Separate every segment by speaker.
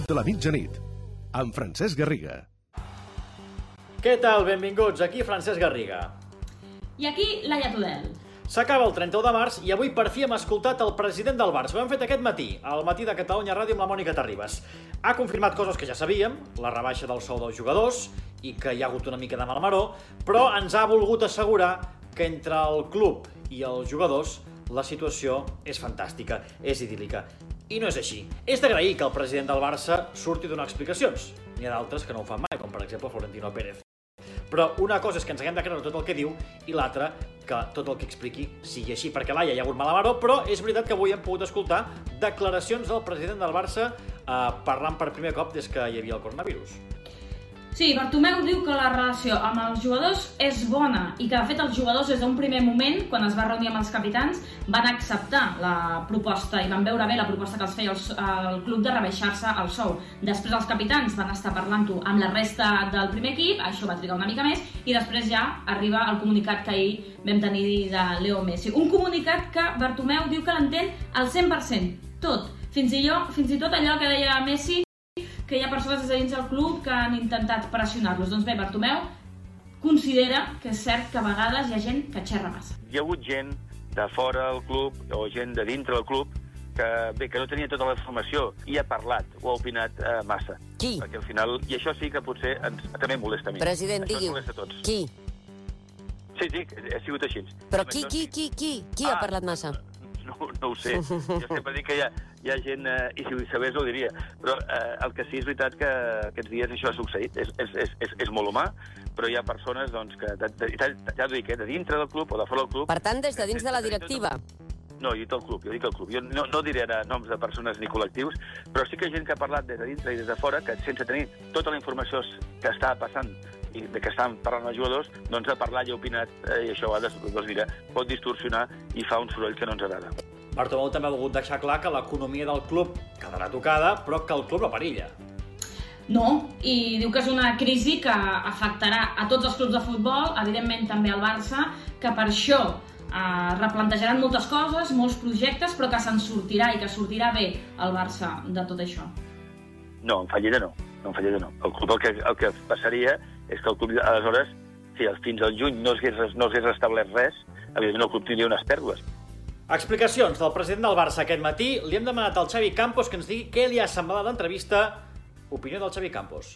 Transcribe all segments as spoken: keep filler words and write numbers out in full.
Speaker 1: de la mitjanit, amb Francesc Garriga.
Speaker 2: Què tal? Benvinguts, aquí Francesc Garriga.
Speaker 3: I aquí Laia Tudel.
Speaker 2: S'acaba el trenta-u de març i avui per fi hem escoltat el president del Barça. Ho hem fet aquest matí, al Matí de Catalunya Ràdio amb la Mònica Terribas. Ha confirmat coses que ja sabíem, la rebaixa del sou dels jugadors i que hi ha hagut una mica de marmaró, però ens ha volgut assegurar que entre el club i els jugadors la situació és fantàstica, és idíl·lica. I no és així. És d'agrair que el president del Barça surti a donar explicacions. N'hi ha d'altres que no ho fan mai, com per exemple Florentino Pérez. Però una cosa és que ens haguem de creure tot el que diu i l'altra que tot el que expliqui sigui així, perquè Laia hi ha hagut malamaró, però és veritat que avui hem pogut escoltar declaracions del president del Barça eh, parlant per primer cop des que hi havia el coronavirus.
Speaker 3: Sí, Bartomeu diu que la relació amb els jugadors és bona i que, de fet, els jugadors des d'un primer moment, quan es va reunir amb els capitans, van acceptar la proposta i van veure bé la proposta que els feia el, el club de rebaixar-se el sou. Després els capitans van estar parlant-ho amb la resta del primer equip, això va trigar una mica més, i després ja arriba el comunicat que ahir vam tenir de Leo Messi. Un comunicat que Bartomeu diu que l'entén al cent per cent, tot. Fins i, jo, fins i tot allò que deia Messi, que hi ha persones des de dins del club que han intentat pressionar-los. Doncs bé, Bartomeu considera que és cert que a vegades hi ha gent que xerra massa.
Speaker 4: Hi ha hagut gent de fora del club o gent de dintre del club que, bé, que no tenia tota la informació i ha parlat o ha opinat eh, massa.
Speaker 5: Qui?
Speaker 4: Perquè al final, i això sí que potser ens, també em molesta a mi.
Speaker 5: President,
Speaker 4: això
Speaker 5: digui-ho.
Speaker 4: molesta a tots.
Speaker 5: Qui?
Speaker 4: Sí, sí, ha sigut així.
Speaker 5: Però qui, qui, qui, qui? Qui
Speaker 4: ah,
Speaker 5: ha parlat massa?
Speaker 4: No, no ho sé. Jo sempre dic que hi ha, hi ha gent, eh, i si ho sabés ho diria, però eh, el que sí és veritat que aquests dies això ha succeït. És, és, és, és, és molt humà, però hi ha persones doncs, que, de, de, de, ja dic, eh, de dintre del club o de fora del club...
Speaker 5: Per tant, des de dins de la directiva?
Speaker 4: No, jo dic el club, jo dic el club. Jo no, no diré ara noms de persones ni col·lectius, però sí que hi ha gent que ha parlat des de dintre i des de fora, que sense tenir tota la informació que està passant i de què estan parlant els jugadors, doncs ha parlat i ha opinat, eh, i això a vegades, doncs mira, pot distorsionar i fa un soroll que no ens agrada.
Speaker 2: Bartomeu també ha volgut deixar clar que l'economia del club quedarà tocada, però que el club la perilla.
Speaker 3: No, i diu que és una crisi que afectarà a tots els clubs de futbol, evidentment també al Barça, que per això eh, replantejaran moltes coses, molts projectes, però que se'n sortirà i que sortirà bé el Barça de tot això.
Speaker 4: No, en fallida no, no en fallida no. El club el que, el que passaria és que el club, aleshores, si fins al juny no s'hagués no restablert res, evidentment el club tindria unes pèrdues.
Speaker 2: Explicacions del president del Barça aquest matí. Li hem demanat al Xavi Campos que ens digui què li ha semblat l'entrevista. Opinió del Xavi Campos.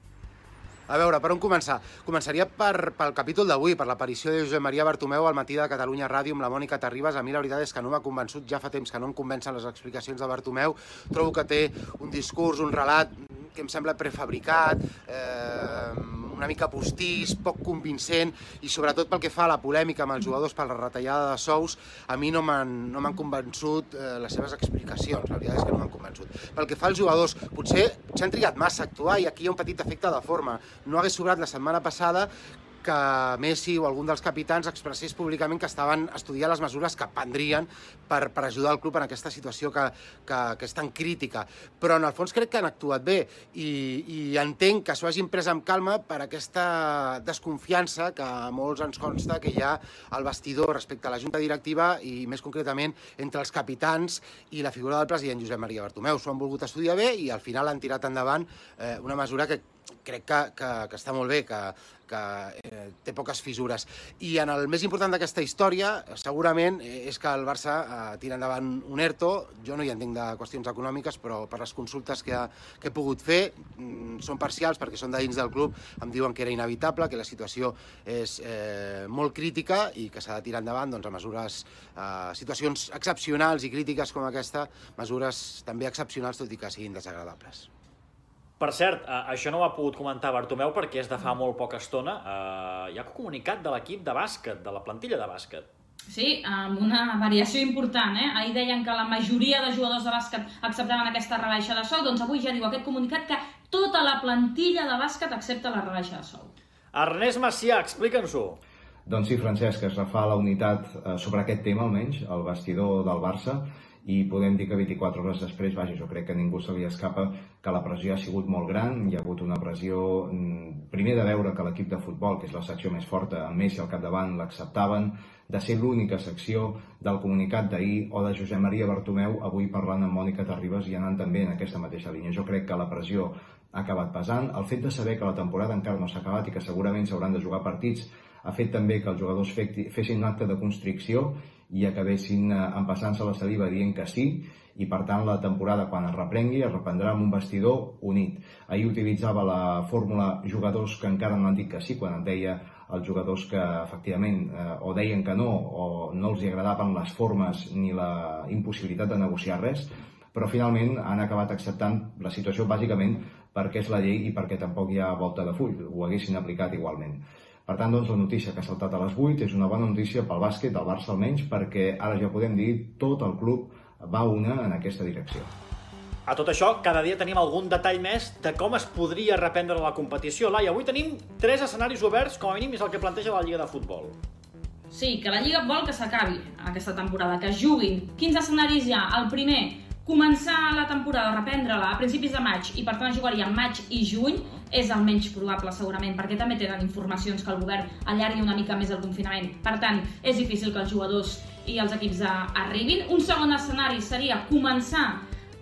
Speaker 6: A veure, per on començar? Començaria per, pel capítol d'avui, per l'aparició de Josep Maria Bartomeu al Matí de Catalunya Ràdio amb la Mònica Terribas. A mi la veritat és que no m'ha convençut, ja fa temps que no em convencen les explicacions de Bartomeu. Trobo que té un discurs, un relat que em sembla prefabricat, eh, una mica postís, poc convincent, i sobretot pel que fa a la polèmica amb els jugadors per la retallada de sous, a mi no m'han no m'han convençut eh, les seves explicacions, la veritat és que no m'han convençut. Pel que fa als jugadors, potser s'han trigat massa a actuar i aquí hi ha un petit efecte de forma. No hagués sobrat la setmana passada que Messi o algun dels capitans expressés públicament que estaven estudiant les mesures que prendrien per, per ajudar el club en aquesta situació que, que, que és tan crítica. Però en el fons crec que han actuat bé i, i entenc que s'ho hagin pres amb calma per aquesta desconfiança que a molts ens consta que hi ha al vestidor respecte a la junta directiva i més concretament entre els capitans i la figura del president Josep Maria Bartomeu. S'ho han volgut estudiar bé i al final han tirat endavant eh, una mesura que crec que, que, que està molt bé, que, que eh, té poques fissures. I en el més important d'aquesta història, segurament, eh, és que el Barça eh, tira endavant un ERTO. Jo no hi entenc de qüestions econòmiques, però per les consultes que, ha, que he pogut fer, mm, són parcials perquè són de dins del club, em diuen que era inevitable, que la situació és eh, molt crítica i que s'ha de tirar endavant doncs, a mesures, eh, situacions excepcionals i crítiques com aquesta, mesures també excepcionals, tot i que siguin desagradables.
Speaker 2: Per cert, eh, això no ho ha pogut comentar Bartomeu perquè és de fa molt poca estona. Eh, hi ha comunicat de l'equip de bàsquet, de la plantilla de bàsquet.
Speaker 3: Sí, amb una variació important, eh? Ahir deien que la majoria de jugadors de bàsquet acceptaven aquesta rebaixa de sou, doncs avui ja diu aquest comunicat que tota la plantilla de bàsquet accepta la rebaixa de sou.
Speaker 2: Ernest Macià, explica'ns-ho.
Speaker 7: Doncs sí, Francesc, es refà la unitat eh, sobre aquest tema, almenys, al vestidor del Barça, i podem dir que vint-i-quatre hores després, vaja, jo crec que a ningú se li escapa que la pressió ha sigut molt gran, hi ha hagut una pressió, primer de veure que l'equip de futbol, que és la secció més forta, amb Messi al capdavant, l'acceptaven, de ser l'única secció del comunicat d'ahir o de Josep Maria Bartomeu, avui parlant amb Mònica Terribas i anant també en aquesta mateixa línia. Jo crec que la pressió ha acabat pesant. El fet de saber que la temporada encara no s'ha acabat i que segurament s'hauran de jugar partits ha fet també que els jugadors fessin un acte de constricció i acabessin empassant-se la saliva dient que sí, i per tant la temporada quan es reprengui es reprendrà amb un vestidor unit. Ahir utilitzava la fórmula jugadors que encara no han dit que sí, quan et deia els jugadors que efectivament eh, o deien que no o no els agradaven les formes ni la impossibilitat de negociar res, però finalment han acabat acceptant la situació bàsicament perquè és la llei i perquè tampoc hi ha volta de full, ho haguessin aplicat igualment. Per tant, doncs, la notícia que ha saltat a les vuit és una bona notícia pel bàsquet, del Barça almenys, perquè ara ja podem dir tot el club va una en aquesta direcció.
Speaker 2: A tot això, cada dia tenim algun detall més de com es podria reprendre la competició. Laia, avui tenim tres escenaris oberts, com a mínim és el que planteja la Lliga de Futbol.
Speaker 3: Sí, que la Lliga vol que s'acabi aquesta temporada, que juguin. Quins escenaris hi ha? El primer, començar la temporada, reprendre-la a principis de maig i per tant jugaria maig i juny, és el menys probable segurament, perquè també tenen informacions que el govern allargui una mica més el confinament. Per tant, és difícil que els jugadors i els equips arribin. Un segon escenari seria començar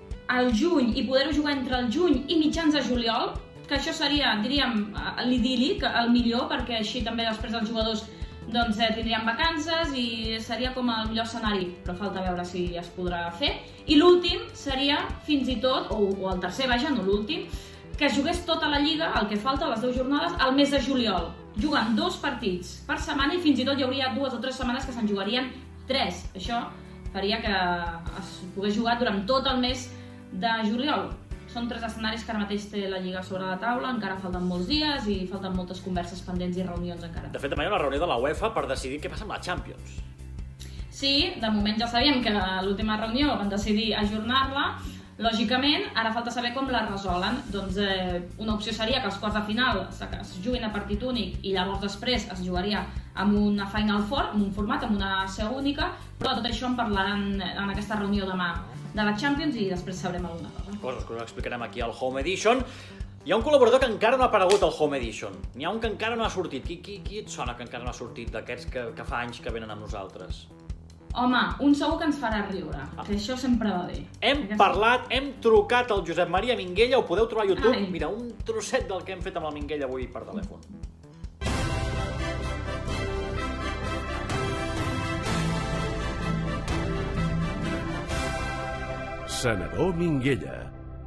Speaker 3: al juny i poder-ho jugar entre el juny i mitjans de juliol, que això seria, diríem, l'idíl·lic, el millor, perquè així també després els jugadors doncs, eh, tindrien vacances i seria com el millor escenari, però falta veure si es podrà fer. I l'últim seria, fins i tot, o, o el tercer, vaja, no l'últim, que es jugués tota la Lliga, el que falta, les dues jornades, al mes de juliol, jugant dos partits per setmana i fins i tot hi hauria dues o tres setmanes que se'n jugarien tres. Això faria que es pogués jugar durant tot el mes de juliol. Són tres escenaris que ara mateix té la Lliga sobre la taula, encara falten molts dies i falten moltes converses pendents i reunions encara.
Speaker 2: De fet, demà hi ha una reunió de la UEFA per decidir què passa amb la Champions.
Speaker 3: Sí, de moment ja sabíem que a l'última reunió van decidir ajornar-la. Lògicament, ara falta saber com la resolen. Doncs eh, una opció seria que els quarts de final es juguin a partit únic i llavors després es jugaria amb una Final Four, amb un format, amb una seu única, però de tot això en parlaran en aquesta reunió demà de la Champions i després sabrem alguna cosa.
Speaker 2: Coses que us explicarem aquí al Home Edition. Hi ha un col·laborador que encara no ha aparegut al Home Edition. N'hi ha un que encara no ha sortit. Qui, qui, qui et sona que encara no ha sortit d'aquests que, que fa anys que venen amb nosaltres?
Speaker 3: Home, un segur que ens farà riure, ah. que això sempre va bé.
Speaker 2: Hem Aquesta... parlat, hem trucat al Josep Maria Minguella, ho podeu trobar a YouTube. Ai. Mira, un trosset del que hem fet amb el Minguella avui per telèfon.
Speaker 1: Senador Minguella.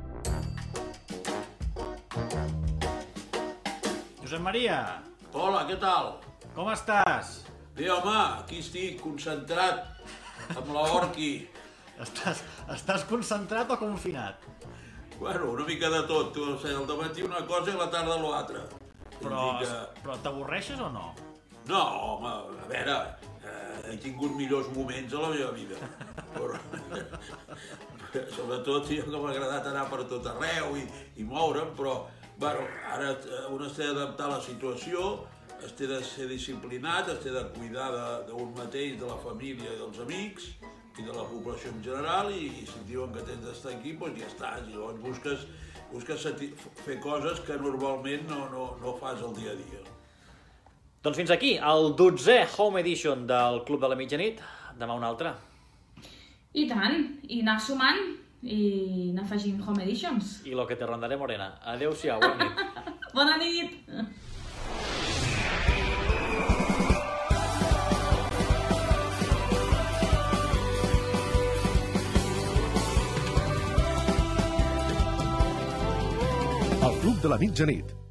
Speaker 2: Josep Maria.
Speaker 8: Hola, què tal?
Speaker 2: Com estàs?
Speaker 8: Bé, home, aquí estic concentrat amb la Orqui.
Speaker 2: Estàs, estàs concentrat o confinat?
Speaker 8: Bueno, una mica de tot. O sigui, al dematí una cosa i a la tarda l'altra.
Speaker 2: Però, que... però t'avorreixes o no?
Speaker 8: No, home, a veure, eh, he tingut millors moments a la meva vida. Però, sobretot jo que m'ha agradat anar per tot arreu i, i moure'm, però bueno, ara un es té d'adaptar a la situació, es té de ser disciplinat, es té de cuidar d'un mateix, de la família i dels amics i de la població en general, i, i si et diuen que tens d'estar aquí, doncs ja estàs, i llavors busques, busques fer coses que normalment no, no, no fas el dia a dia.
Speaker 2: Doncs fins aquí, el dotzè Home Edition del Club de la Mitjanit. Demà un altre.
Speaker 3: I tant, i anar sumant i anar afegint Home Editions.
Speaker 2: I lo que te rondaré, morena. Adéu-siau, bona nit.
Speaker 3: Bona nit!
Speaker 1: El Club de la Mitjanit,